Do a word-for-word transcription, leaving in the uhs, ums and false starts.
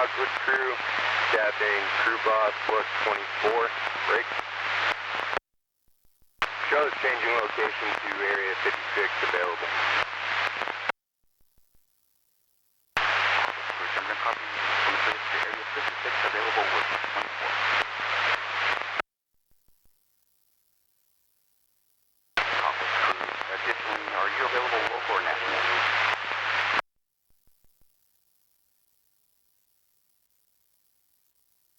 Dogwood crew, staffing crew boss, book twenty-four, break. Charlotte's changing location to area fifty-six available.